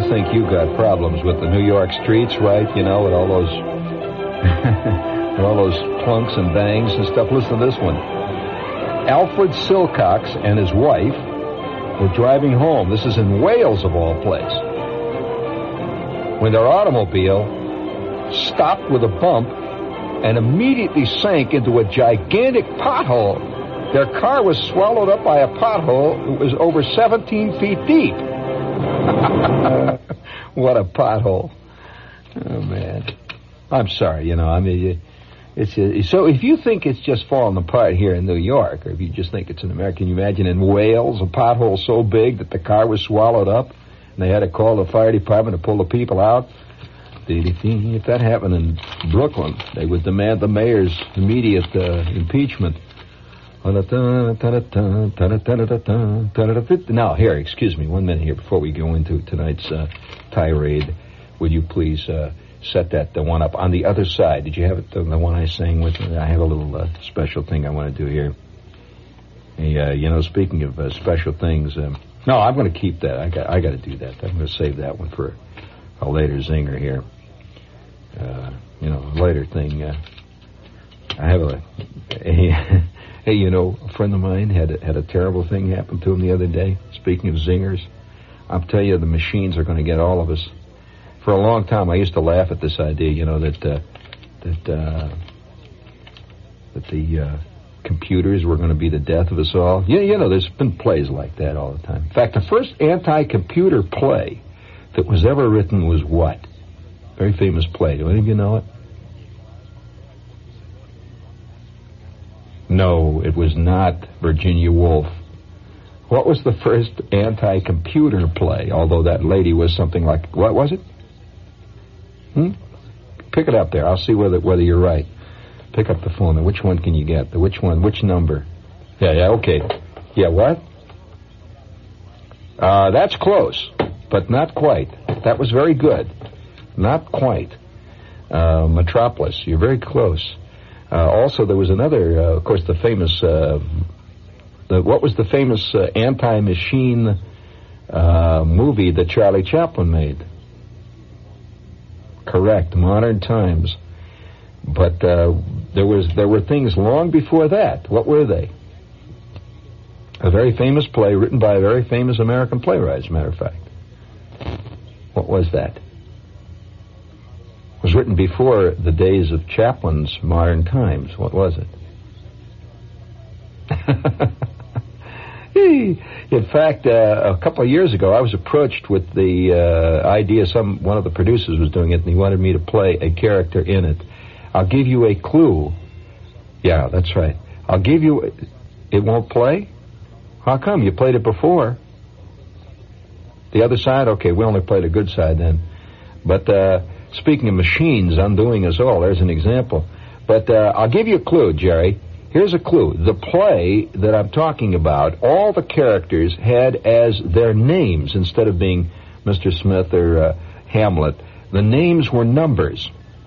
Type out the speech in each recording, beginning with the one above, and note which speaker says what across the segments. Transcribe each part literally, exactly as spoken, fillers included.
Speaker 1: think you got problems with the New York streets, right? You know, with all those, with all those plunks and bangs and stuff. Listen to this one. Alfred Silcox and his wife were driving home. This is in Wales, of all places, when their automobile stopped with a bump and immediately sank into a gigantic pothole. Their car was swallowed up by a pothole that was over seventeen feet deep. What a pothole. Oh, man. I'm sorry, you know, I mean, it's a, so if you think it's just falling apart here in New York, or if you just think it's in America, can you imagine in Wales, a pothole so big that the car was swallowed up, and they had to call the fire department to pull the people out? If that happened in Brooklyn, they would demand the mayor's immediate uh, impeachment. Now, here, excuse me, one minute here before we go into tonight's uh, tirade. Would you please uh, set that the one up on the other side? Did you have it, the, the one I sang with? I have a little uh, special thing I want to do here. Hey, uh, you know, speaking of uh, special things, um, no, I'm going to keep that. I got, I got to do that. I'm going to save that one for a later zinger here. Uh, you know, a later thing. Uh, I have a, a hey, you know, a friend of mine had a, had a terrible thing happen to him the other day. Speaking of zingers, I'll tell you, the machines are going to get all of us. For a long time, I used to laugh at this idea, you know, that uh, that uh, that the uh, computers were going to be the death of us all. Yeah, you know, there's been plays like that all the time. In fact, the first anti-computer play that was ever written was what? Very famous play. Do any of you know it? No, it was not Virginia Woolf. What was the first anti-computer play? Although that lady was something like, what was it? Hmm? Pick it up there. I'll see whether whether you're right. Pick up the phone. And which one can you get? The which one? Which number? Yeah, yeah, okay. Yeah, what? Uh, that's close, but not quite. That was very good. Not quite. Uh, Metropolis. You're very close. Uh, also, there was another, uh, of course, the famous, uh, the, what was the famous uh, anti-machine uh, movie that Charlie Chaplin made? Correct, Modern Times. But uh, there was there were things long before that. What were they? A very famous play written by a very famous American playwright, as a matter of fact. What was that? It was written before the days of Chaplin's Modern Times. What was it? In fact, uh, a couple of years ago, I was approached with the uh, idea. Some one of the producers was doing it, and he wanted me to play a character in it. I'll give you a clue. Yeah, that's right. I'll give you... It won't play? How come? You played it before. The other side? Okay, we only played a good side then. But... Uh, Speaking of machines undoing us all, there's an example. But uh, I'll give you a clue, Jerry. Here's a clue. The play that I'm talking about, all the characters had as their names, instead of being Mister Smith or uh, Hamlet, the names were numbers.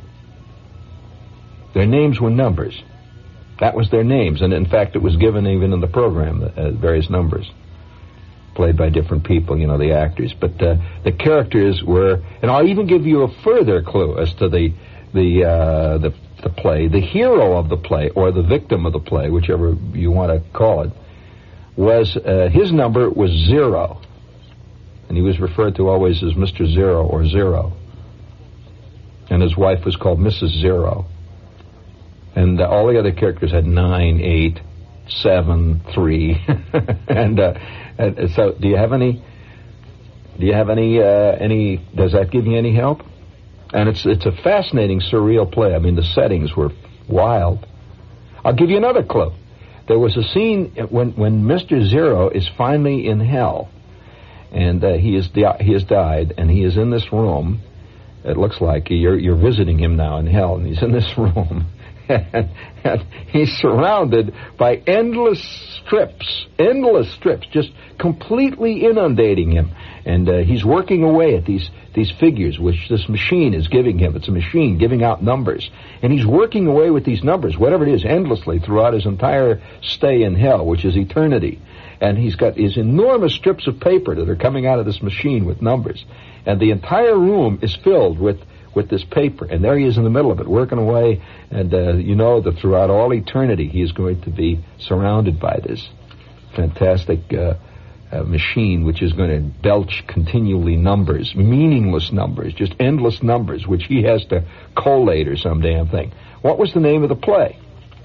Speaker 1: Their names were numbers. That was their names. And, in fact, it was given even in the program, uh, various numbers. Played by different people, you know, the actors. But uh, the characters were, and I'll even give you a further clue as to the the uh, the the play. The hero of the play, or the victim of the play, whichever you want to call it, was uh, his number was zero, and he was referred to always as Mister Zero or Zero, and his wife was called Missus Zero, and uh, all the other characters had nine, eight, seven, three, and. Uh, Uh, so, do you have any? Do you have any? Uh, any? Does that give you any help? And it's it's a fascinating, surreal play. I mean, the settings were wild. I'll give you another clue. There was a scene when when Mister Zero is finally in hell, and uh, he is di- he has died, and he is in this room. It looks like you're you're visiting him now in hell, and he's in this room, And, and he's surrounded by endless strips, endless strips, just completely inundating him. And uh, he's working away at these these figures, which this machine is giving him. It's a machine giving out numbers. And he's working away with these numbers, whatever it is, endlessly throughout his entire stay in hell, which is eternity. And he's got these enormous strips of paper that are coming out of this machine with numbers. And the entire room is filled with with this paper, and there he is in the middle of it, working away, and uh, you know that throughout all eternity he is going to be surrounded by this fantastic uh, uh, machine, which is going to belch continually numbers, meaningless numbers, just endless numbers, which he has to collate or some damn thing. What was the name of the play?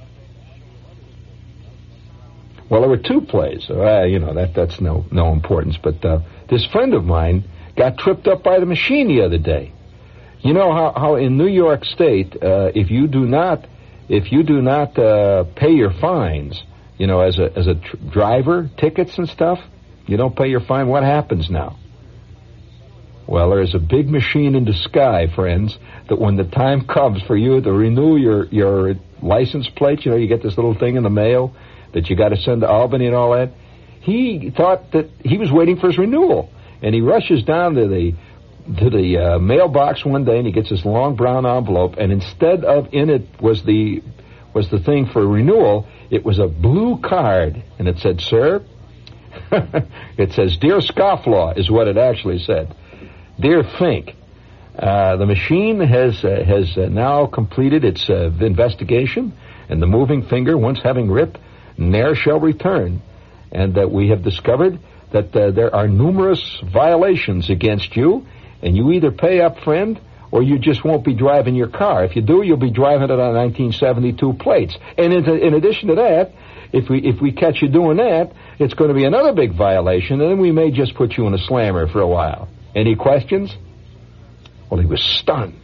Speaker 1: Well, there were two plays. So, uh, you know, that that's no no importance, but uh, this friend of mine got tripped up by the machine the other day. You know how, how in New York State, uh, if you do not, if you do not uh, pay your fines, you know, as a as a tr- driver, tickets and stuff, you don't pay your fine. What happens now? Well, there's a big machine in the sky, friends, that when the time comes for you to renew your your license plate, you know, you get this little thing in the mail that you got to send to Albany and all that. He thought that he was waiting for his renewal, and he rushes down to the to the uh, mailbox one day, and he gets this long brown envelope, and instead of in it was the was the thing for renewal, it was a blue card, and it said, "Sir," it says, "Dear Scofflaw," is what it actually said. "Dear Fink, uh, the machine has uh, has uh, now completed its uh, investigation, and the moving finger, once having writ, ne'er shall return, and that we have discovered that uh, there are numerous violations against you, and you either pay up, friend, or you just won't be driving your car. If you do, you'll be driving it on nineteen seventy-two plates. And in, in addition to that, if we if we catch you doing that, it's going to be another big violation, and then we may just put you in a slammer for a while." Any questions? Well, he was stunned.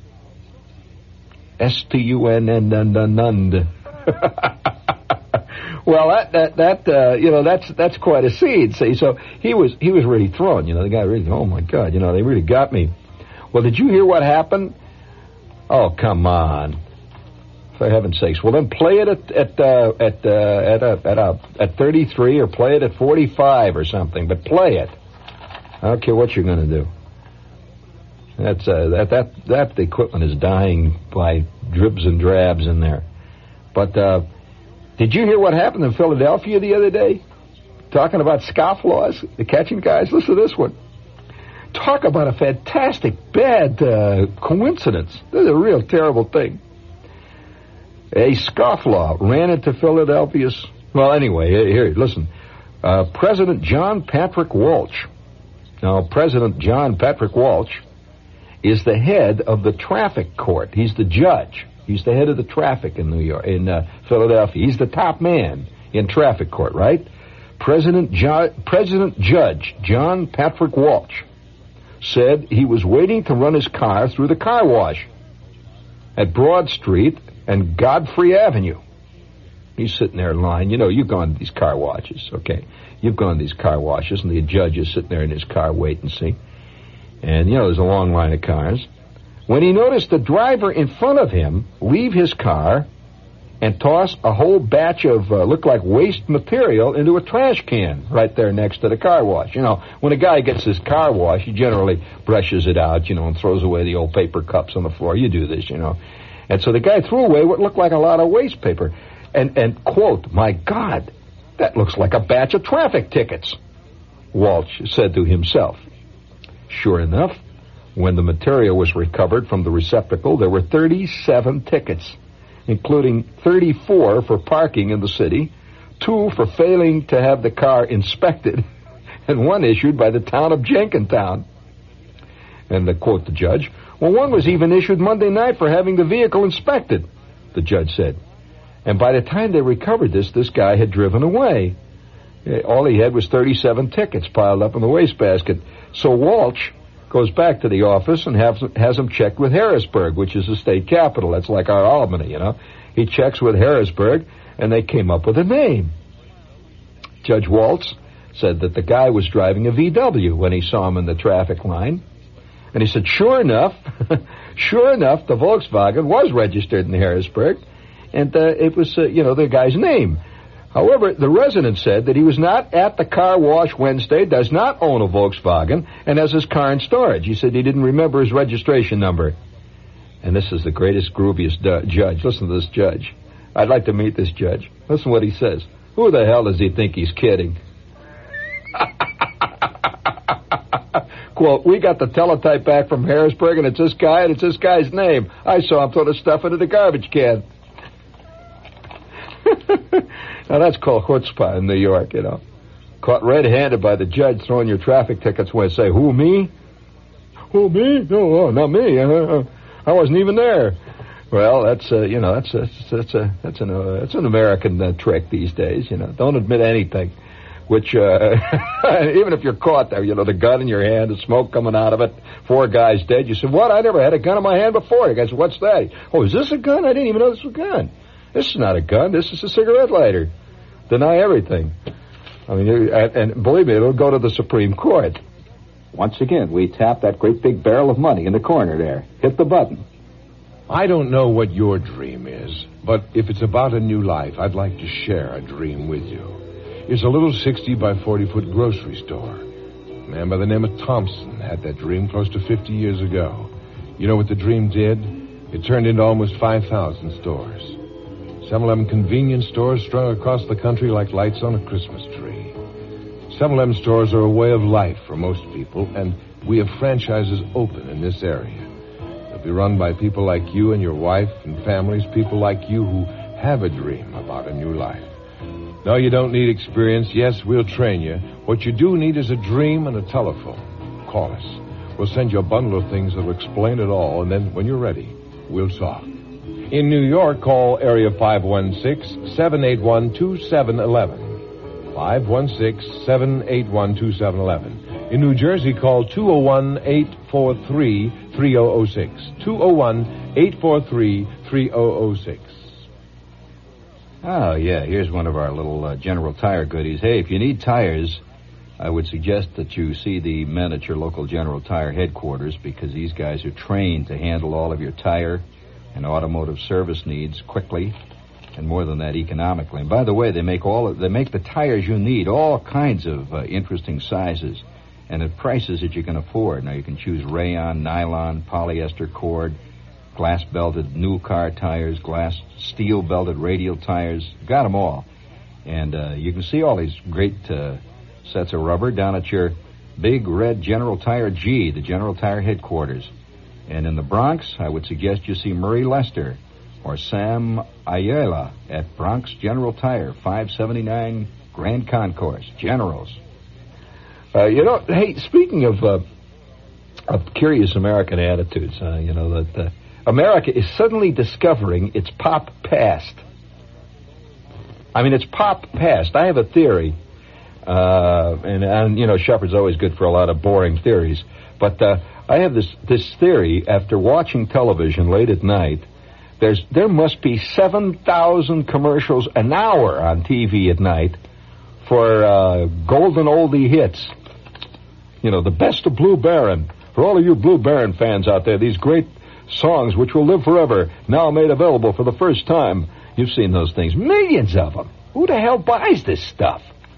Speaker 1: S T U N N N N N. Well, that that that uh, you know that's that's quite a scene. See, so he was he was really thrown. You know, the guy really. Oh my God! You know, they really got me. Well, did you hear what happened? Oh, come on! For heaven's sakes! Well, then play it at at uh, at uh, at a, at a, at thirty-three, or play it at forty-five or something. But play it. I don't care what you're going to do. That's uh, that that that equipment is dying by dribs and drabs in there. But. Uh, Did you hear what happened in Philadelphia the other day? Talking about scofflaws, the catching guys. Listen to this one. Talk about a fantastic, bad uh, coincidence. This is a real terrible thing. A scofflaw ran into Philadelphia's... Well, anyway, here, listen. Uh, President John Patrick Walsh. Now, President John Patrick Walsh is the head of the traffic court. He's the judge. He's the head of the traffic in New York, in uh, Philadelphia. He's the top man in traffic court, right? President Ju- President Judge John Patrick Walsh said he was waiting to run his car through the car wash at Broad Street and Godfrey Avenue. He's sitting there in line. You know, you've gone to these car washes, okay? You've gone to these car washes, and the judge is sitting there in his car waiting, see? And, you know, there's a long line of cars. When he noticed the driver in front of him leave his car and toss a whole batch of, uh, looked like waste material into a trash can right there next to the car wash. You know, when a guy gets his car washed, he generally brushes it out, you know, and throws away the old paper cups on the floor. You do this, you know. And so the guy threw away what looked like a lot of waste paper. And, and quote, "My God, that looks like a batch of traffic tickets," Walsh said to himself. Sure enough, when the material was recovered from the receptacle, there were thirty-seven tickets, including thirty-four for parking in the city, two for failing to have the car inspected, and one issued by the town of Jenkintown. And to quote the judge, "Well, one was even issued Monday night for having the vehicle inspected," the judge said. And by the time they recovered this, this guy had driven away. All he had was thirty-seven tickets piled up in the wastebasket. So Walsh goes back to the office and has, has him checked with Harrisburg, which is the state capital. That's like our Albany, you know. He checks with Harrisburg, and they came up with a name. Judge Waltz said that the guy was driving a V W when he saw him in the traffic line. And he said, sure enough, sure enough, the Volkswagen was registered in Harrisburg, and uh, it was, uh, you know, the guy's name. However, the resident said that he was not at the car wash Wednesday, does not own a Volkswagen, and has his car in storage. He said he didn't remember his registration number. And this is the greatest, grooviest du- judge. Listen to this judge. I'd like to meet this judge. Listen to what he says. Who the hell does he think he's kidding? Quote, we got the teletype back from Harrisburg, and it's this guy, and it's this guy's name. I saw him throw the stuff into the garbage can. Now, that's called chutzpah in New York, you know. Caught red-handed by the judge throwing your traffic tickets away. Say, who, me? Who, me? No, oh, not me. Uh, I wasn't even there. Well, that's, uh, you know, that's, that's, that's, a, that's, an, uh, that's an American uh, trick these days, you know. Don't admit anything. Which, uh, even if you're caught there, you know, the gun in your hand, the smoke coming out of it, four guys dead. You said, what? I never had a gun in my hand before. The guy said, what's that? Oh, is this a gun? I didn't even know this was a gun. This is not a gun. This is a cigarette lighter. Deny everything. I mean, and, and believe me, it'll go to the Supreme Court. Once again, we tap that great big barrel of money in the corner there. Hit the button.
Speaker 2: I don't know what your dream is, but if it's about a new life, I'd like to share a dream with you. It's a little sixty by forty foot grocery store. A man by the name of Thompson had that dream close to fifty years ago. You know what the dream did? It turned into almost five thousand stores. seven eleven convenience stores strung across the country like lights on a Christmas tree. seven eleven stores are a way of life for most people, and we have franchises open in this area. They'll be run by people like you and your wife and families, people like you who have a dream about a new life. No, you don't need experience. Yes, we'll train you. What you do need is a dream and a telephone. Call us. We'll send you a bundle of things that'll explain it all, and then when you're ready, we'll talk. In New York, call area five one six, seven eight one, two seven one one. five one six, seven eight one, two seven one one. In New Jersey, call two oh one, eight four three, three oh oh six. two oh one, eight four three, three oh oh six.
Speaker 1: Oh, yeah, here's one of our little uh, General Tire goodies. Hey, if you need tires, I would suggest that you see the men at your local General Tire headquarters, because these guys are trained to handle all of your tire and automotive service needs quickly, and more than that, economically. And by the way, they make all of, they make the tires you need, all kinds of uh, interesting sizes, and at prices that you can afford. Now, you can choose rayon, nylon, polyester cord, glass-belted new car tires, glass steel-belted radial tires. Got them all. And uh, you can see all these great uh, sets of rubber down at your big red General Tire G, the General Tire headquarters. And in the Bronx, I would suggest you see Murray Lester or Sam Ayala at Bronx General Tire, five seventy-nine Grand Concourse. Generals. Uh, you know, hey, speaking of, uh, of curious American attitudes, uh, you know, that... Uh, America is suddenly discovering its pop past. I mean, it's pop past. I have a theory, uh, and, and, you know, Shepard's always good for a lot of boring theories, but uh, I have this, this theory after watching television late at night. There's There must be seven thousand commercials an hour on T V at night for uh, golden oldie hits. You know, the best of Blue Baron. For all of you Blue Baron fans out there, these great songs which will live forever, now made available for the first time. You've seen those things. Millions of them. Who the hell buys this stuff?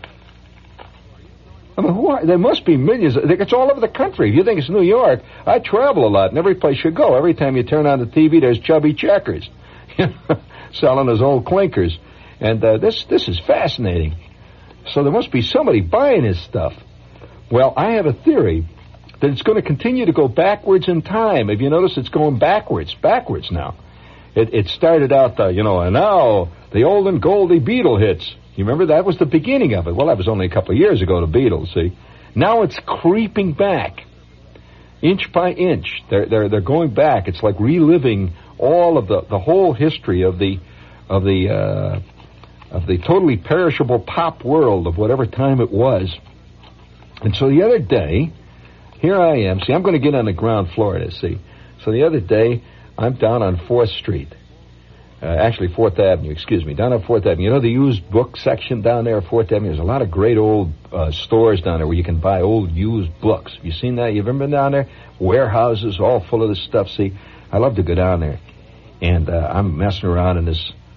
Speaker 1: I mean, who are, there must be millions. It's all over the country. If you think it's New York, I travel a lot, and every place you go, every time you turn on the T V, there's Chubby Checkers selling his old clinkers. And uh, this this is fascinating. So there must be somebody buying his stuff. Well, I have a theory that it's going to continue to go backwards in time. If you notice, it's going backwards, backwards now. It, it started out, uh, you know, and now the old and Goldie Beatle hits. You remember that was the beginning of it? Well, that was only a couple of years ago, the Beatles, see? Now it's creeping back, inch by inch. They're they're they're going back. It's like reliving all of the, the whole history of the of the uh, of the totally perishable pop world of whatever time it was. And so the other day, here I am. See, I'm going to get on the ground floor to see. So the other day, I'm down on fourth Street. Uh, actually, fourth Avenue, excuse me. Down on fourth Avenue. You know the used book section down there at fourth Avenue? There's a lot of great old uh, stores down there where you can buy old used books. Have you seen that? You ever been down there? Warehouses all full of this stuff. See, I love to go down there. And uh, I'm messing around in this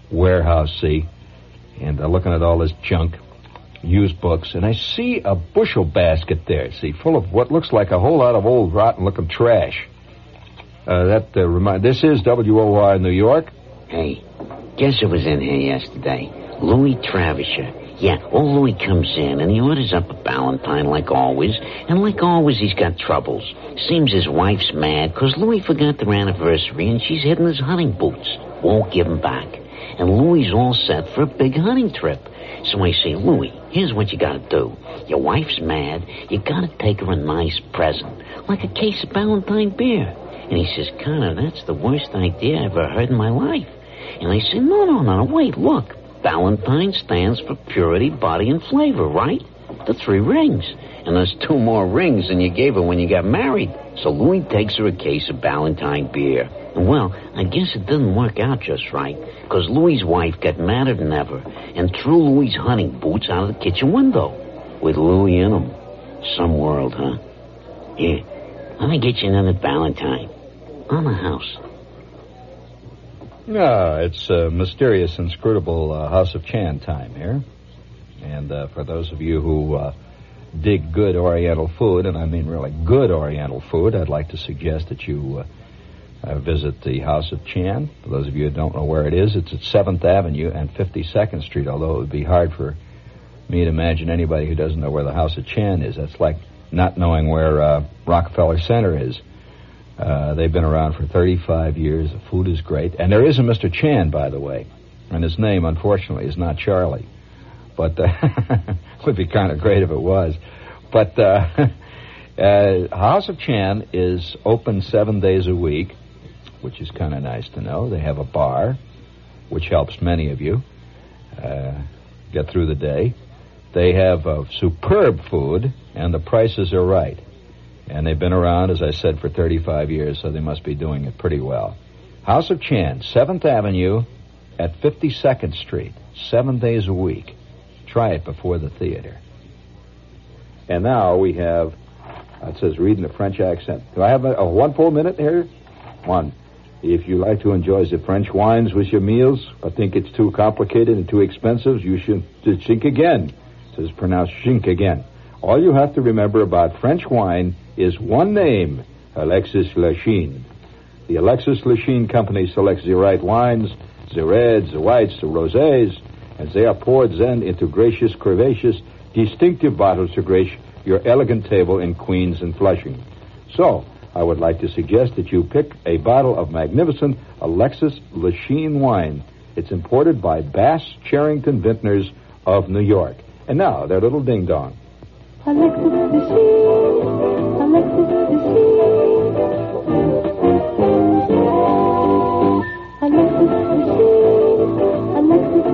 Speaker 1: warehouse, see, and uh, looking at all this junk, used books, and I see a bushel basket there, see, full of what looks like a whole lot of old, rotten-looking trash. Uh, that uh, remind. This is W O R New York.
Speaker 3: Hey, guess who was in here yesterday? Louis Travisher. Yeah, old Louis comes in, and he orders up a Ballantine like always, and like always he's got troubles. Seems his wife's mad because Louis forgot their anniversary, and she's hidden his hunting boots. Won't give them back. And Louis's all set for a big hunting trip. So I say, Louis, here's what you gotta do. Your wife's mad, you gotta take her a nice present, like a case of Ballantine beer. And he says, Connor, that's the worst idea I ever heard in my life. And I say, no, no, no, wait, look. Ballantine stands for purity, body, and flavor, right? The three rings. And there's two more rings than you gave her when you got married. So Louis takes her a case of Ballantine beer. And, well, I guess it didn't work out just right, because Louis's wife got madder than ever and threw Louis's hunting boots out of the kitchen window with Louis in them. Some world, huh? Here, let me get you another Ballantine. On the house.
Speaker 1: No, it's uh, mysterious, inscrutable uh, House of Chan time here. And uh, for those of you who uh, dig good Oriental food, and I mean really good Oriental food, I'd like to suggest that you uh, uh, visit the House of Chan. For those of you who don't know where it is, it's at seventh Avenue and fifty-second Street, although it would be hard for me to imagine anybody who doesn't know where the House of Chan is. That's like not knowing where uh, Rockefeller Center is. Uh, they've been around for thirty-five years. The food is great. And there is a Mister Chan, by the way. And his name, unfortunately, is not Charlie. But uh, it would be kind of great if it was. But uh, uh, House of Chan is open seven days a week, which is kind of nice to know. They have a bar, which helps many of you uh, get through the day. They have uh, superb food, and the prices are right. And they've been around, as I said, for thirty-five years, so they must be doing it pretty well. House of Chan, seventh Avenue at fifty-second Street, seven days a week. Try it before the theater. And now we have, it says read in a French accent. Do I have a, a one full minute here? One. If you like to enjoy the French wines with your meals, but think it's too complicated and too expensive, you should think again. It says pronounced think again. All you have to remember about French wine is one name, Alexis Lachine. The Alexis Lachine Company selects the right wines, the reds, the whites, the rosés, and they are poured then into gracious, curvaceous, distinctive bottles to grace your elegant table in Queens and Flushing. So, I would like to suggest that you pick a bottle of magnificent Alexis Lachine wine. It's imported by Bass Charrington Vintners of New York. And now, their little ding-dong. Alexis Lachine, Alexis Lachine, Alexis Lachine, Alexis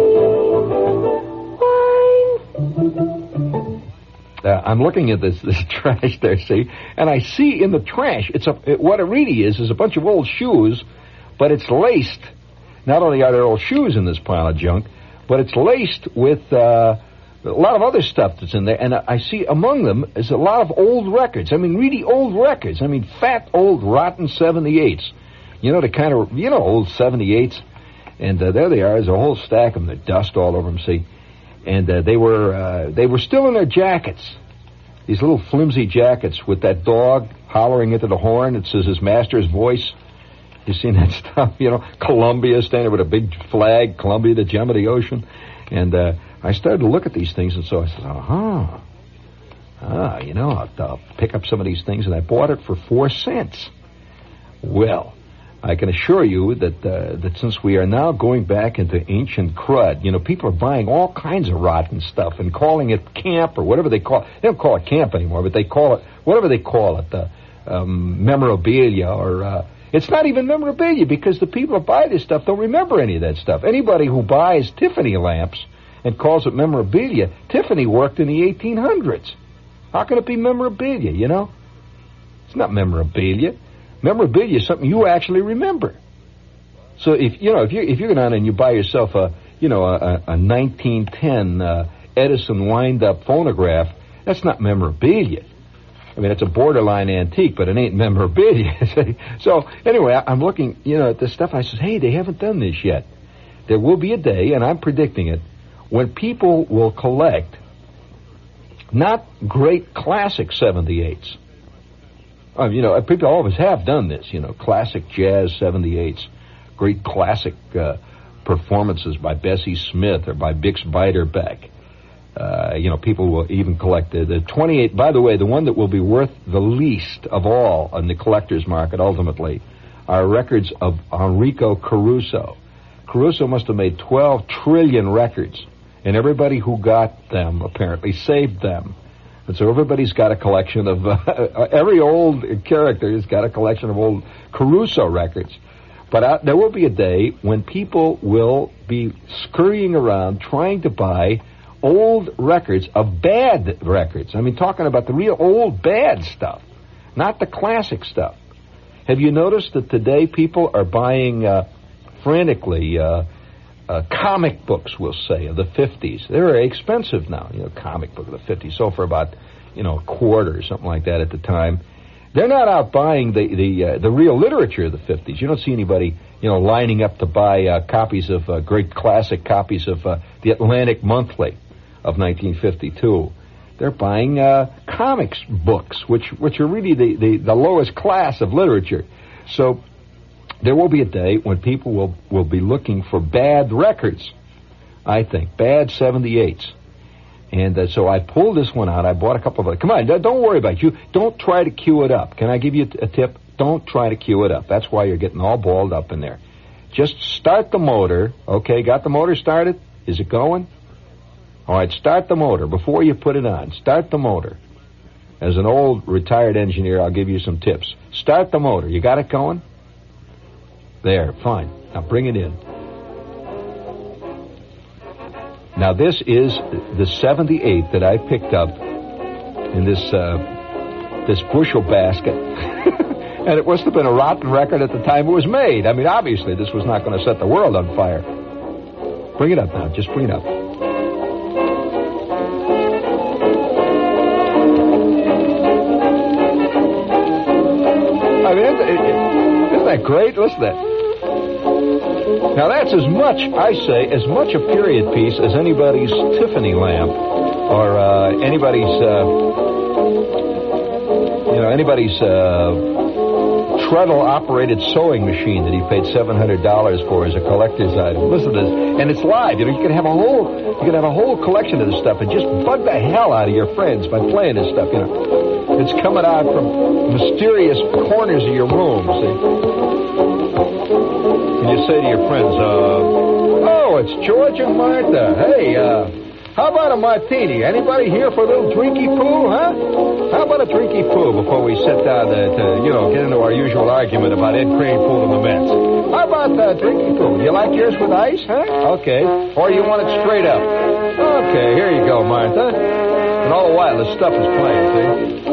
Speaker 1: Lachine, wine. Uh, I'm looking at this this trash there, see, and I see in the trash, it's a it, what it really is is a bunch of old shoes, but it's laced. Not only are there old shoes in this pile of junk, but it's laced with uh, a lot of other stuff that's in there, and I see among them is a lot of old records. I mean, really old records. I mean, fat, old, rotten seventy-eights. You know, the kind of, you know, old seventy-eights. And uh, there they are. There's a whole stack of them. There's dust all over them, see. And uh, they were uh, they were still in their jackets. These little flimsy jackets with that dog hollering into the horn. It says his master's voice. You seen that stuff? You know, Columbia standing with a big flag, Columbia, the gem of the ocean. And uh, I started to look at these things, and so I said, uh-huh. Ah, you know, I'll, I'll pick up some of these things, and I bought it for four cents. Well, I can assure you that uh, that since we are now going back into ancient crud, you know, people are buying all kinds of rotten stuff and calling it camp or whatever they call it. They don't call it camp anymore, but they call it, whatever they call it, uh, um, memorabilia or... Uh, it's not even memorabilia because the people who buy this stuff don't remember any of that stuff. Anybody who buys Tiffany lamps and calls it memorabilia, Tiffany worked in the eighteen hundreds. How can it be memorabilia, you know? It's not memorabilia. Memorabilia is something you actually remember. So if you know if you if you're going on and you buy yourself a you know a, a nineteen ten uh, Edison wind-up phonograph, that's not memorabilia. I mean, it's a borderline antique, but it ain't memorabilia. So anyway, I'm looking, you know, at this stuff. I said, hey, they haven't done this yet. there will be a day, and I'm predicting it, when people will collect not great classic seventy-eights. Um, you know, people always have done this, you know, classic jazz seventy-eights, great classic uh, performances by Bessie Smith or by Bix Beiderbecke. Uh, you know, people will even collect the, the twenty-eight. By the way, the one that will be worth the least of all on the collector's market ultimately are records of Enrico Caruso. Caruso must have made twelve trillion records, and everybody who got them apparently saved them. And so everybody's got a collection of, uh, every old character has got a collection of old Caruso records. But uh, there will be a day when people will be scurrying around trying to buy old records of bad records. I mean, talking about the real old bad stuff, not the classic stuff. Have you noticed that today people are buying uh, frantically uh, uh, comic books, we'll say, of the fifties? They're very expensive now, you know, comic book of the fifties, so for about, you know, a quarter or something like that at the time. They're not out buying the the uh, the real literature of the fifties. You don't see anybody, you know, lining up to buy uh, copies of uh, great classic copies of uh, the Atlantic Monthly of nineteen fifty-two. They're buying uh, comics books, which which are really the, the, the lowest class of literature. So there will be a day when people will, will be looking for bad records, I think, bad seventy-eights. And uh, so I pulled this one out. I bought a couple of it. Come on, don't worry about it. You don't try to cue it up. Can I give you a tip? Don't try to cue it up. That's why you're getting all balled up in there. Just start the motor. Okay, got the motor started? Is it going? All right, start the motor before you put it on. Start the motor. As an old retired engineer, I'll give you some tips. Start the motor. You got it going? There, fine. Now bring it in. Now this is the seventy-eight that I picked up in this uh, this bushel basket. And it must have been a rotten record at the time it was made. I mean, obviously, this was not going to set the world on fire. Bring it up now. Just bring it up. I mean, isn't, isn't that great? Listen to that. Now, that's as much, I say, as much a period piece as anybody's Tiffany lamp or uh, anybody's, uh, you know, anybody's uh, treadle-operated sewing machine that he paid seven hundred dollars for as a collector's item. Listen to this. And it's live. You know, you can have a whole, you can have a whole collection of this stuff and just bug the hell out of your friends by playing this stuff, you know. It's coming out from mysterious corners of your room, see? And you say to your friends, uh, oh, it's George and Martha. Hey, uh, how about a martini? Anybody here for a little drinky poo, huh? How about a drinky poo before we sit down to, to you know, get into our usual argument about Ed Kranepool and the Mets? How about uh, drinky poo? You like yours with ice, huh? Okay. Or you want it straight up? Okay, here you go, Martha. And all the while, this stuff is playing, see?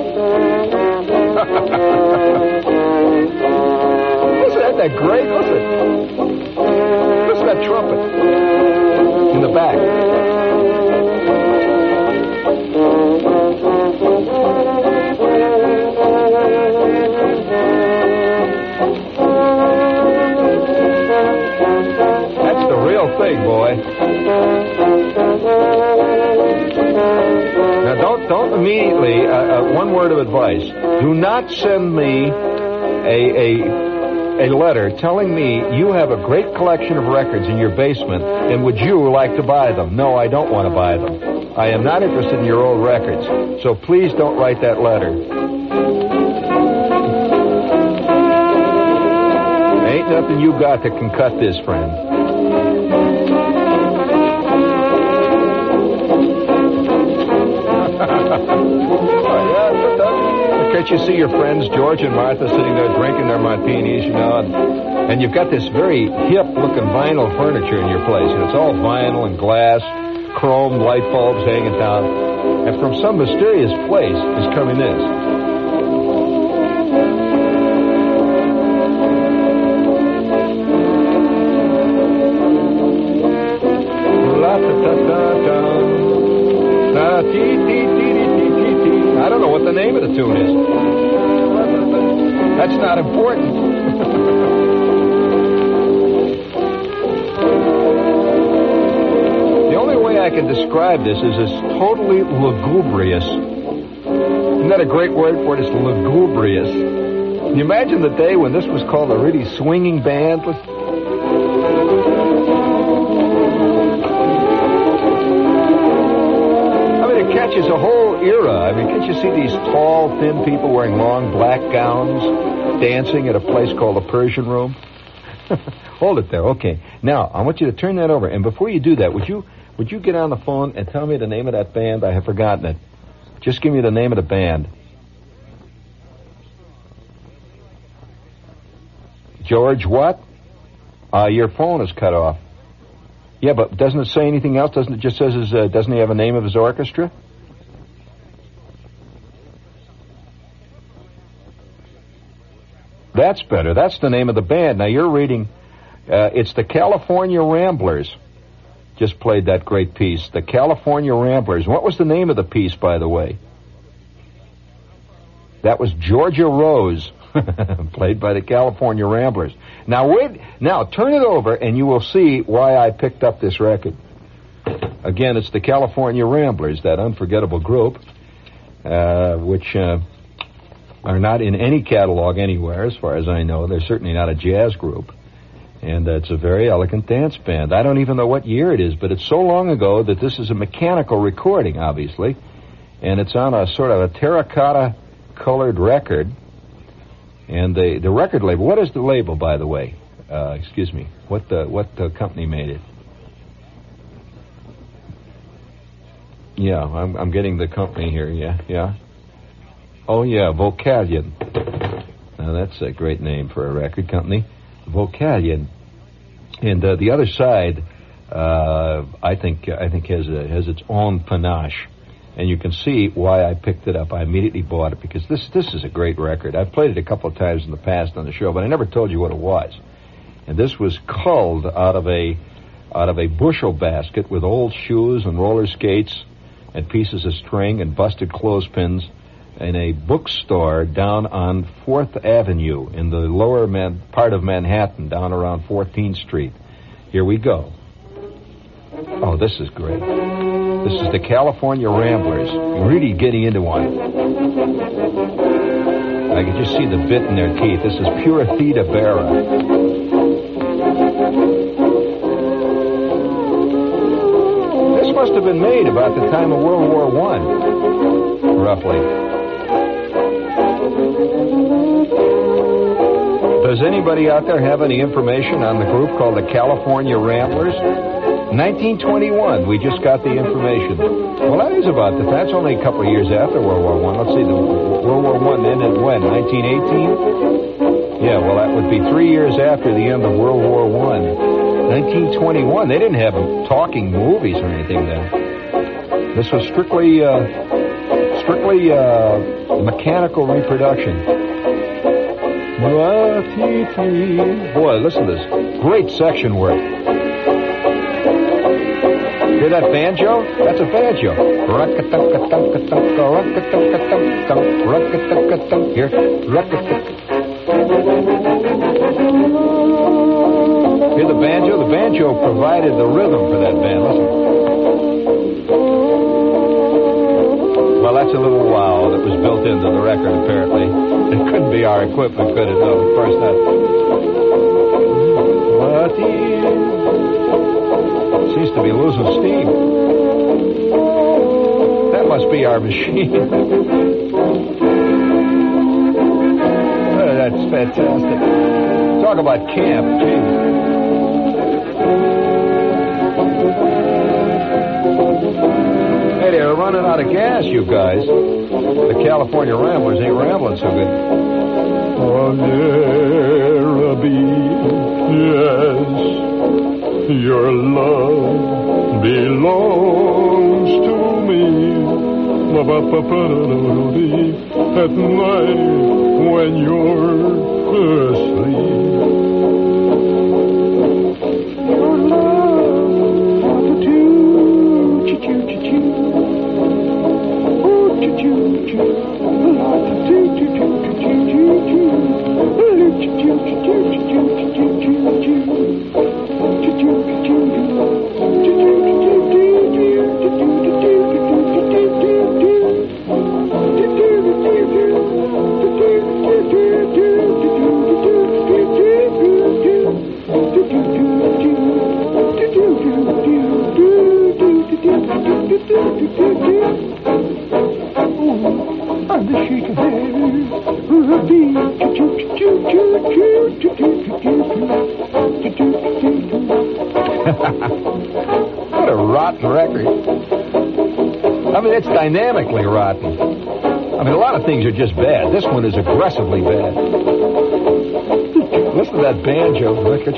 Speaker 1: Listen, isn't that great? Listen. Listen to that trumpet in the back. That's the real thing, boy. Now, don't don't immediately. Uh, uh, one word of advice: do not send me a a. a letter telling me you have a great collection of records in your basement and would you like to buy them? No, I don't want to buy them. I am not interested in your old records. So please don't write that letter. Ain't nothing you got that can cut this, friend. Can't you see your friends, George and Martha, sitting there drinking their martinis, you know, and, and you've got this very hip-looking vinyl furniture in your place, and it's all vinyl and glass, chrome light bulbs hanging down, and from some mysterious place is coming this. I don't know what the name of the tune is. That's not important. I can describe this is it's totally lugubrious. Isn't that a great word for it? It's lugubrious. Can you imagine the day when this was called a really swinging band? I mean, it catches a whole era. I mean, can't you see these tall, thin people wearing long black gowns dancing at a place called the Persian Room? Hold it there. Okay. Now, I want you to turn that over. And before you do that, would you would you get on the phone and tell me the name of that band? I have forgotten it. Just give me the name of the band. George what? Uh, your phone is cut off. Yeah, but doesn't it say anything else? Doesn't it just says his, uh, doesn't he have a name of his orchestra? That's better. That's the name of the band. Now you're reading, uh, it's the California Ramblers. Just played that great piece. The California Ramblers. What was the name of the piece, by the way? That was Georgia Rose, played by the California Ramblers. Now wait, now turn it over and you will see why I picked up this record. Again, it's the California Ramblers, that unforgettable group, uh, which uh, are not in any catalog anywhere, as far as I know. They're certainly not a jazz group. And uh, it's a very elegant dance band. I don't even know what year it is, but it's so long ago that this is a mechanical recording, obviously. And it's on a sort of a terracotta-colored record. And the the record label, what is the label, by the way? Uh, excuse me. What the, what the company made it? Yeah, I'm, I'm getting the company here, yeah, yeah. Oh, yeah, Vocalion. Now, that's a great name for a record company. Vocalion. And uh, the other side, uh, I think I think has a, has its own panache. And you can see why I picked it up. I immediately bought it because this this is a great record. I've played it a couple of times in the past on the show, but I never told you what it was. And this was culled out of a out of a bushel basket with old shoes and roller skates and pieces of string and busted clothespins in a bookstore down on fourth Avenue in the lower man, part of Manhattan, down around fourteenth Street. Here we go. Oh, this is great. This is the California Ramblers. Really getting into one. I can just see the bit in their teeth. This is pure Theta Bara. This must have been made about the time of World War One, roughly. Does anybody out there have any information on the group called the California Ramblers? nineteen twenty-one, we just got the information. Well, that is about the, that's only a couple of years after World War One. Let's see, the World War One ended when? nineteen eighteen? Yeah, well, that would be three years after the end of World War One. nineteen twenty-one, they didn't have talking movies or anything then. This was strictly, uh, strictly, uh, mechanical reproduction. Boy, listen to this. Great section work. Hear that banjo? That's a banjo. Here. Hear the banjo? The banjo provided the rhythm for that band. Listen. Well, that's a little wow that was built into the record, apparently. It couldn't be our equipment, could it? No, of course not. Seems to be losing steam. That must be our machine. Oh, that's fantastic. Talk about camp, gee. Hey, they're running out of gas, you guys. The California Ramblers ain't rambling so good. On yes, your love belongs to me. At night when you're asleep. Your love, choo-choo-choo-choo. Oh, choo-choo-choo. Choo-choo-choo-choo-choo-choo-choo-choo-choo-choo-choo. rotten record. I mean, it's dynamically rotten. I mean, a lot of things are just bad. This one is aggressively bad. Listen to that banjo.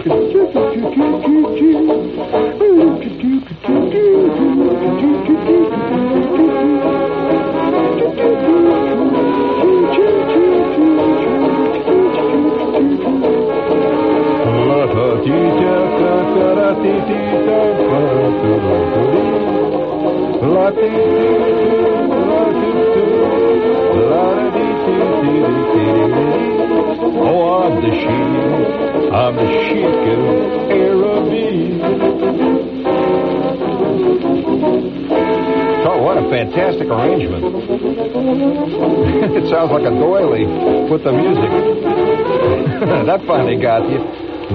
Speaker 1: Oh, I'm the sheik, I'm the sheik of Araby. Oh, what a fantastic arrangement. It sounds like a doily with the music. That finally got you.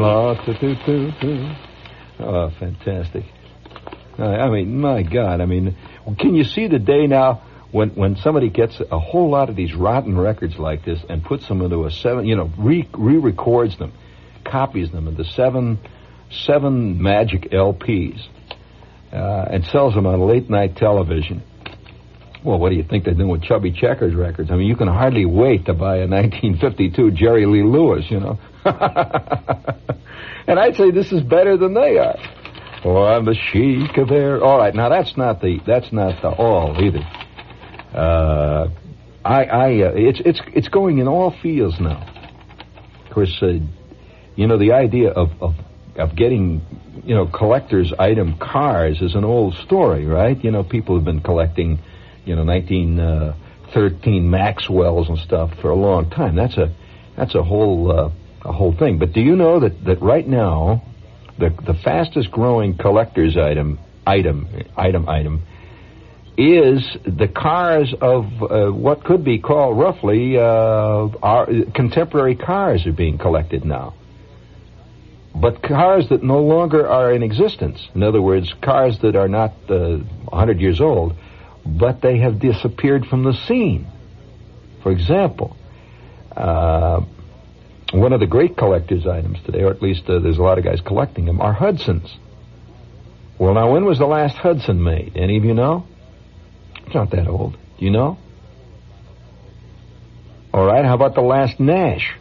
Speaker 1: Oh, fantastic. I mean, my God, I mean, can you see the day now when when somebody gets a whole lot of these rotten records like this and puts them into a seven, you know, re- re-records them, copies them into seven, seven magic L Ps, uh, and sells them on late night television? Well, what do you think they're doing with Chubby Checkers records? I mean, you can hardly wait to buy a nineteen fifty-two Jerry Lee Lewis, you know. And I'd say this is better than they are. Oh, I'm the sheik of air. All right, now that's not the that's not the all either. Uh, I I uh, it's it's it's going in all fields now. Of course, uh, you know, the idea of of of getting, you know, collector's item cars is an old story, right? You know, people have been collecting, you know, nineteen thirteen Maxwells and stuff for a long time. That's a that's a whole uh, a whole thing. But do you know that that right now, the the fastest growing collector's item item item item is the cars of uh, what could be called roughly uh, our contemporary cars are being collected now. But cars that no longer are in existence. In other words, cars that are not uh, one hundred years old, but they have disappeared from the scene. For example, uh, one of the great collector's items today, or at least uh, there's a lot of guys collecting them, are Hudsons. Well, now, when was the last Hudson made? Any of you know? It's not that old. Do you know? All right, how about the last Nash?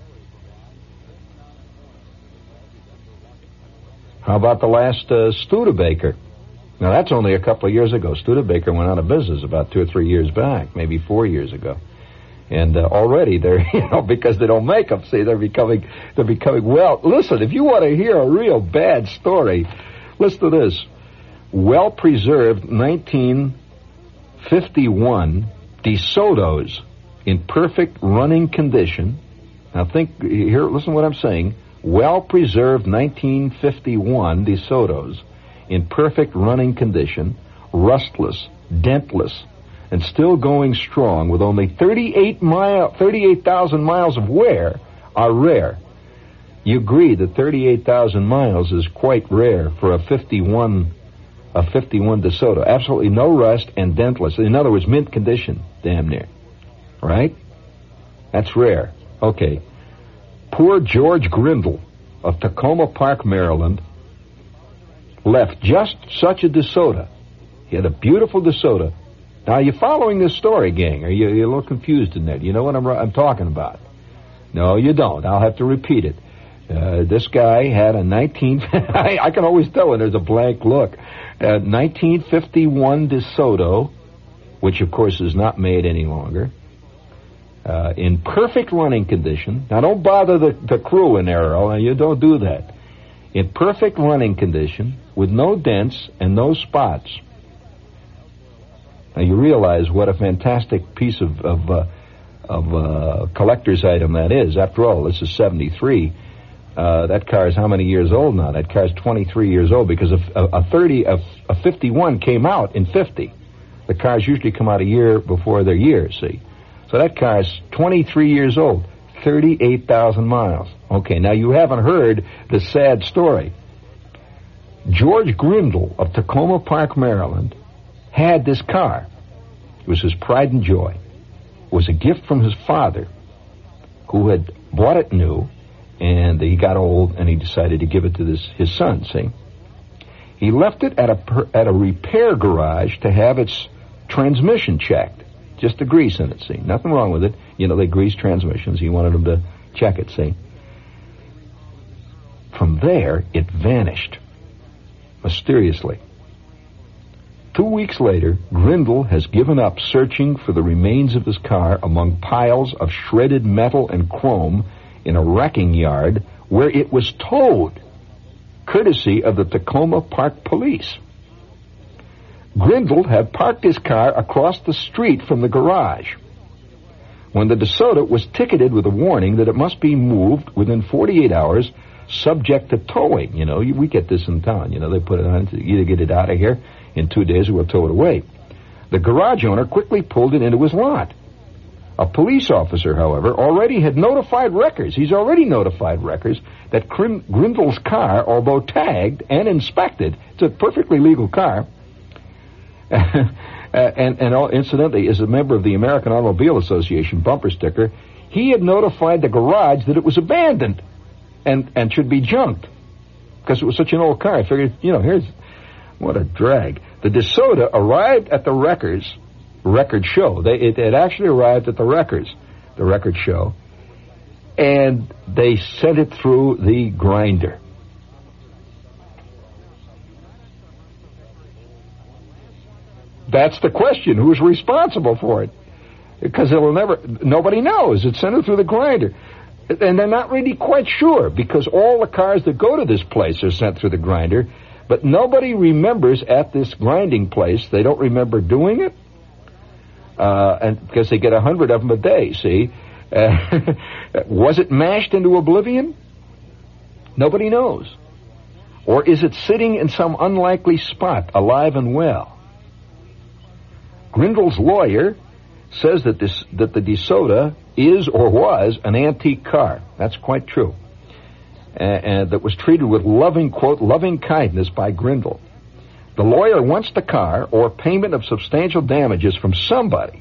Speaker 1: How about the last uh, Studebaker? Now, that's only a couple of years ago. Studebaker went out of business about two or three years back, maybe four years ago. And uh, already they're, you know, because they don't make them, see, they're becoming, they're becoming, well, listen, if you want to hear a real bad story, listen to this. Well-preserved nineteen fifty-one DeSotos in perfect running condition. Now think, here, listen to what I'm saying. Well-preserved nineteen fifty-one DeSotos in perfect running condition, rustless, dentless, and still going strong with only thirty-eight mile, thirty-eight thousand miles of wear are rare. You agree that thirty-eight thousand miles is quite rare for a fifty-one, a fifty-one DeSoto. Absolutely no rust and dentless. In other words, mint condition, damn near. Right? That's rare. Okay. Poor George Grindle of Tacoma Park, Maryland, left just such a DeSoto. He had a beautiful DeSoto. Now, are you following this story, gang? Are you you're a little confused in that? You know what I'm, I'm talking about? No, you don't. I'll have to repeat it. Uh, this guy had a nineteen... I, I can always tell when there's a blank look. A nineteen fifty-one DeSoto, which, of course, is not made any longer, uh, in perfect running condition. Now, don't bother the, the crew in there, Earl. You don't do that. In perfect running condition, with no dents and no spots. Now, you realize what a fantastic piece of of, uh, of uh, collector's item that is. After all, this is seventy-three. Uh, that car is how many years old now? That car is twenty-three years old because a, a, a thirty, a, a fifty-one came out in fifty. The cars usually come out a year before their year, see? So that car is twenty-three years old, thirty-eight thousand miles. Okay, now you haven't heard the sad story. George Grindle of Tacoma Park, Maryland, had this car. It was his pride and joy. It was a gift from his father, who had bought it new, and he got old, and he decided to give it to this his son, see? He left it at a per, at a repair garage to have its transmission checked. Just the grease in it, see. Nothing wrong with it. You know, they grease transmissions. He wanted them to check it, see. From there, it vanished. Mysteriously. Two weeks later, Grindle has given up searching for the remains of his car among piles of shredded metal and chrome in a wrecking yard where it was towed, courtesy of the Tacoma Park Police. Grindle had parked his car across the street from the garage when the DeSoto was ticketed with a warning that it must be moved within forty-eight hours, subject to towing. You know, we get this in town. You know, they put it on to either get it out of here in two days or we'll tow it away. The garage owner quickly pulled it into his lot. A police officer, however, already had notified Records. He's already notified Records that Grindle's car, although tagged and inspected, it's a perfectly legal car, and, and incidentally, is a member of the American Automobile Association bumper sticker, he had notified the garage that it was abandoned and, and should be junked because it was such an old car. I figured, you know, here's... What a drag. The DeSoto arrived at the Records record show. They, it, it actually arrived at the Records, the record show, and they sent it through the grinder. That's the question. Who's responsible for it? Because it will never, nobody knows. It's sent it through the grinder. And they're not really quite sure because all the cars that go to this place are sent through the grinder. But nobody remembers at this grinding place. They don't remember doing it, uh, and because they get a hundred of them a day. See, uh, was it mashed into oblivion? Nobody knows. Or is it sitting in some unlikely spot, alive and well? Grindle's lawyer says that this that the DeSoto is or was an antique car. That's quite true. And that was treated with loving, quote, loving kindness by Grindle. The lawyer wants the car or payment of substantial damages from somebody.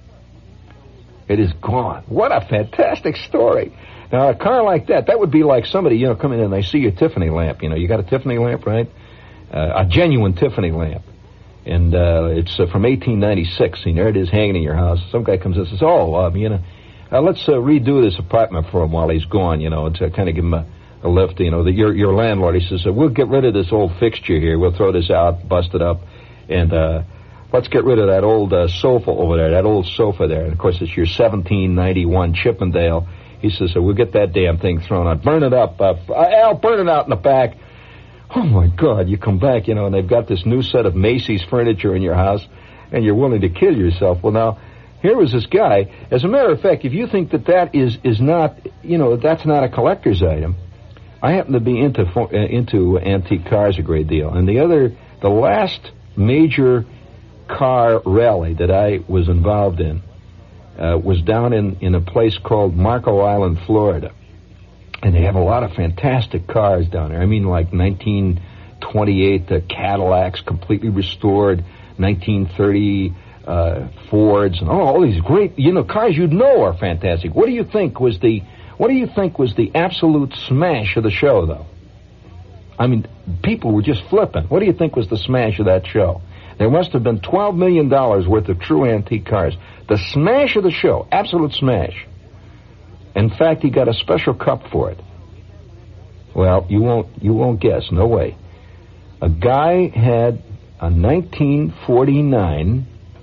Speaker 1: It is gone. What a fantastic story. Now, a car like that, that would be like somebody, you know, coming in and they see your Tiffany lamp. You know, you got a Tiffany lamp, right? Uh, a genuine Tiffany lamp. And uh, it's uh, from eighteen ninety-six. And there it is hanging in your house. Some guy comes in and says, oh, um, you know, uh, let's uh, redo this apartment for him while he's gone, you know, to kind of give him a... a lift, you know, the, your your landlord, he says, we'll get rid of this old fixture here. We'll throw this out, bust it up, and uh, let's get rid of that old uh, sofa over there, that old sofa there. And, of course, it's your seventeen ninety-one Chippendale. He says, so we'll get that damn thing thrown out. Burn it up. Uh, Al, burn it out in the back. Oh, my God, you come back, you know, and they've got this new set of Macy's furniture in your house, and you're willing to kill yourself. Well, now, here was this guy. As a matter of fact, if you think that that is, is not, you know, that's not a collector's item, I happen to be into uh, into antique cars a great deal. And the other, the last major car rally that I was involved in uh, was down in, in a place called Marco Island, Florida. And they have a lot of fantastic cars down there. I mean, like nineteen twenty-eight uh, Cadillacs, completely restored, nineteen thirty uh, Fords, and oh, all these great, you know, cars you'd know are fantastic. What do you think was the... What do you think was the absolute smash of the show, though? I mean, people were just flipping. What do you think was the smash of that show? There must have been twelve million dollars worth of true antique cars. The smash of the show, absolute smash. In fact, he got a special cup for it. Well, you won't, you won't guess. No way. A guy had a nineteen forty-nine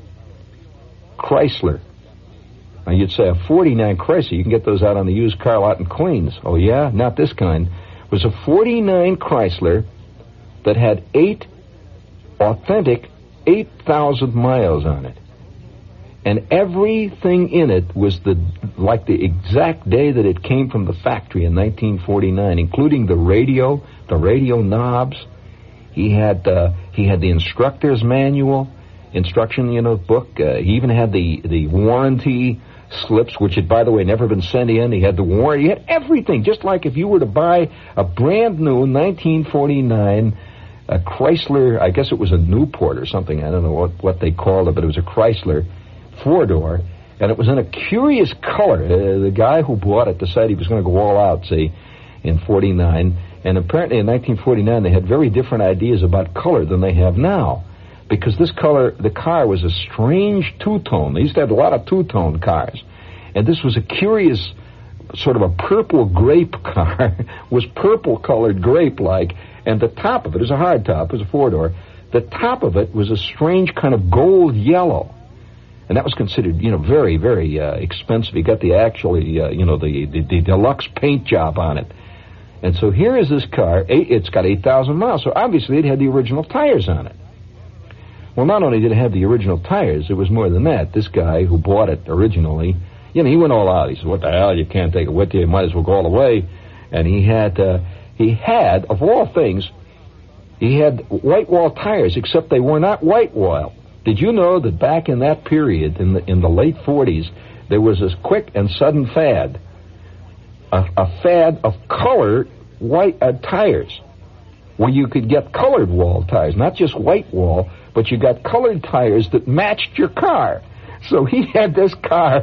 Speaker 1: Chrysler. Now, you'd say a forty-nine Chrysler, you can get those out on the used car lot in Queens. Oh, yeah? Not this kind. It was a forty-nine Chrysler that had eight authentic eight thousand miles on it. And everything in it was the like the exact day that it came from the factory in nineteen forty-nine, including the radio, the radio knobs. He had uh, he had the instructor's manual, instruction, you know, book. Uh, he even had the, the warranty slips, which had, by the way, never been sent in. He had the warranty. He had everything, just like if you were to buy a brand new nineteen forty-nine a Chrysler, I guess it was a Newport or something. I don't know what, what they called it, but it was a Chrysler four-door, and it was in a curious color. Uh, the guy who bought it decided he was going to go all out, see, in forty-nine, And apparently in nineteen forty-nine they had very different ideas about color than they have now. Because this color, the car was a strange two-tone. They used to have a lot of two-tone cars. And this was a curious sort of a purple grape car. Was purple-colored grape-like. And the top of it is a hard top. It was a four-door. The top of it was a strange kind of gold yellow. And that was considered, you know, very, very uh, expensive. You got the actually, uh, you know, the, the, the deluxe paint job on it. And so here is this car. Eight, it's got eight thousand miles. So obviously it had the original tires on it. Well, not only did it have the original tires, it was more than that. This guy who bought it originally, you know, he went all out. He said, what the hell, you can't take it with you. You might as well go all the way. And he had, uh, he had, of all things, he had white wall tires, except they were not white wall. Did you know that back in that period, in the, in the late forties, there was this quick and sudden fad, a, a fad of colored white uh, tires, where you could get colored wall tires, not just white wall, but you got colored tires that matched your car. So he had this car,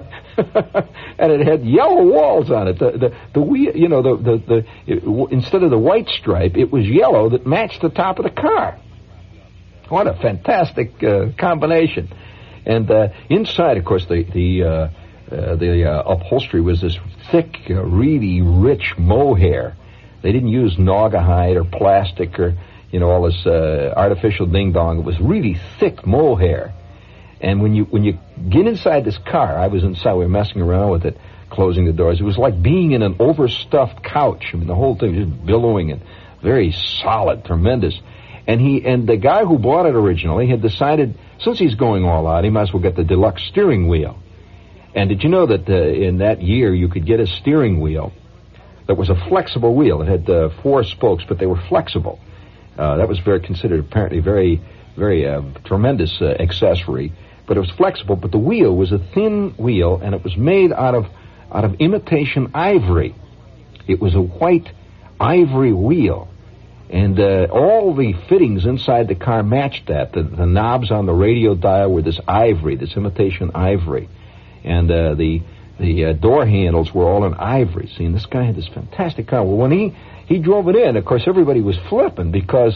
Speaker 1: and it had yellow walls on it. The the, the wheel, you know, the the, the it, instead of the white stripe, it was yellow that matched the top of the car. What a fantastic uh, combination! And uh, inside, of course, the the uh, uh, the uh, upholstery was this thick, uh, really rich mohair. They didn't use naugahyde or plastic or, you know, all this uh, artificial ding-dong. It was really thick mohair. And when you when you get inside this car, I was inside, we were messing around with it, closing the doors. It was like being in an overstuffed couch. I mean, the whole thing was just billowing and very solid, tremendous. And he and the guy who bought it originally had decided, since he's going all out, he might as well get the deluxe steering wheel. And did you know that uh, in that year you could get a steering wheel that was a flexible wheel? It had uh, four spokes, but they were flexible. Uh, that was very considered apparently very, very uh, tremendous uh, accessory. But it was flexible. But the wheel was a thin wheel, and it was made out of out of imitation ivory. It was a white ivory wheel, and uh, all the fittings inside the car matched that. The, the knobs on the radio dial were this ivory, this imitation ivory, and uh, the the uh, door handles were all in ivory. See, and this guy had this fantastic car. Well, when he he drove it in, of course, everybody was flipping because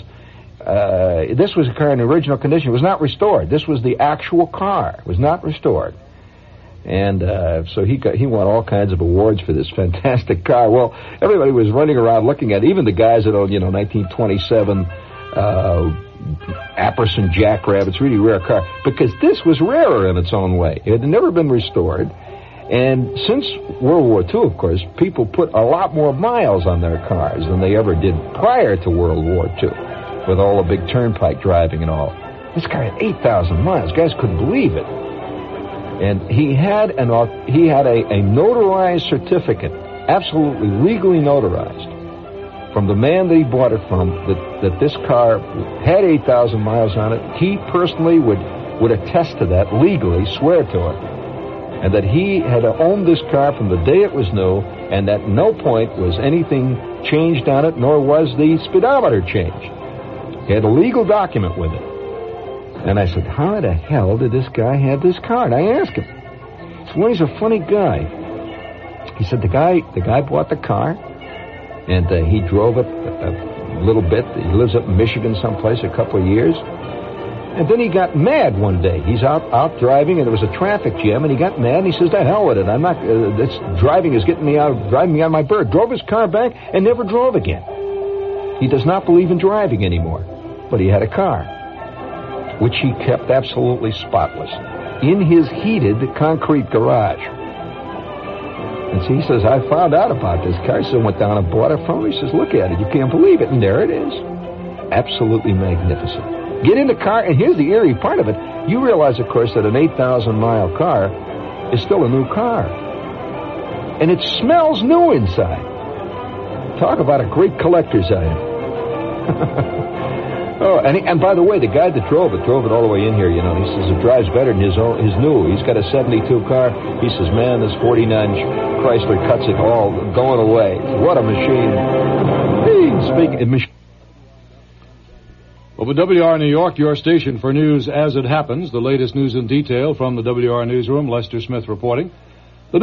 Speaker 1: uh, this was a car in original condition. It was not restored. This was the actual car. It was not restored. And uh, so he got, he won all kinds of awards for this fantastic car. Well, everybody was running around looking at it, even the guys that owned, you know, nineteen twenty-seven uh, Apperson Jackrabbits, really rare car, because this was rarer in its own way. It had never been restored. And since World War Two, of course, people put a lot more miles on their cars than they ever did prior to World War Two, with all the big turnpike driving and all. This car had eight thousand miles. Guys couldn't believe it. And he had an he had a, a notarized certificate, absolutely legally notarized, from the man that he bought it from, that, that this car had eight thousand miles on it. He personally would, would attest to that legally, swear to it, and that he had owned this car from the day it was new, and at no point was anything changed on it, nor was the speedometer changed. He had a legal document with it. And I said, how the hell did this guy have this car? And I asked him. So, well, he's a funny guy. He said the guy the guy bought the car, and uh, he drove it a, a little bit. He lives up in Michigan someplace a couple of years. And then he got mad one day. He's out, out driving, and there was a traffic jam, and he got mad, and he says, the hell with it. I'm not, uh, this driving is getting me out, driving me on my bird. Drove his car back and never drove again. He does not believe in driving anymore. But he had a car, which he kept absolutely spotless, in his heated concrete garage. And so he says, I found out about this car, so I went down and bought it from him. He says, look at it, you can't believe it, and there it is. Absolutely magnificent. Get in the car, and here's the eerie part of it. You realize, of course, that an eight thousand mile car is still a new car. And it smells new inside. Talk about a great collector's item. Oh, and, he, and by the way, the guy that drove it, drove it all the way in here, you know, he says it drives better than his own, his new. He's got a seventy-two car. He says, man, this forty-nine Chrysler cuts it all going away. What a machine. Hey, speaking of machine.
Speaker 4: Well, the W R New York, your station for news as it happens. The latest news in detail from the W R newsroom. Lester Smith reporting.